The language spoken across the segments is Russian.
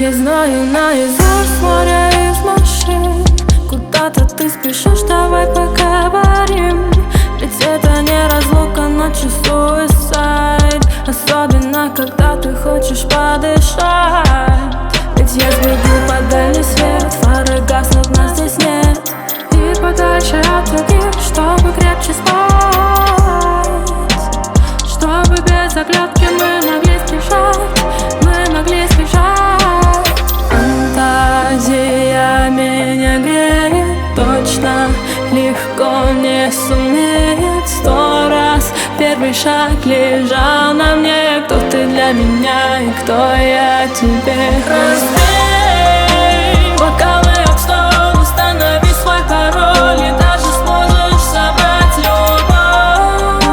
Я знаю наизусть море из машин. Куда-то ты спешишь, давай поговорим. Ведь это не разлука, ночью суицид. Особенно, когда ты хочешь подышать. Ведь я сбегу под дальний свет, фары гаснут, нас здесь нет. И подальше от других, чтобы крепче спать, чтобы без оглядки мы могли сбежать. Мы могли сбежать. Фантазия меня греет, точно легко не сумеет. 100 раз первый шаг лежал на мне. Кто ты для меня и кто я тебе? Разбей бокалы об стол, установи свой пароль, и даже сможешь собрать любовь.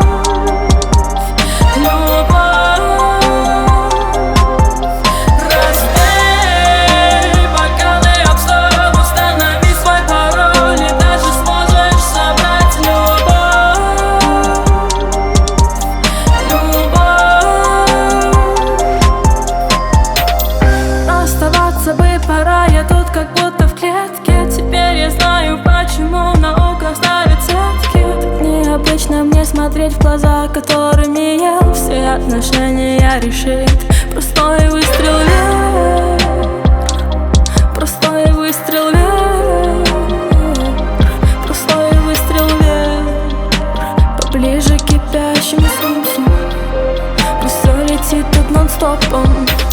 Разбей бокалы об стол, установи свой пароль, и даже сможешь собрать любовь. Оставаться бы пора, я тут как будто в клетке. Теперь я знаю, почему на окнах ставят сетки. Так необычно мне смотреть в глаза, которыми я все отношения решит. Простой выстрел вверх, простой выстрел вверх, простой выстрел вверх. Поближе к кипящему солнцу, пусть все летит тут нон-стопом.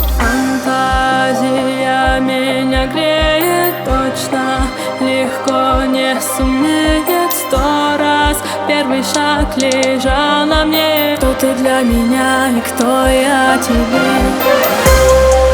Фантазия меня греет, точно легко не сумеет. 100 раз первый шаг лежал на мне. Кто ты для меня и кто я тебе?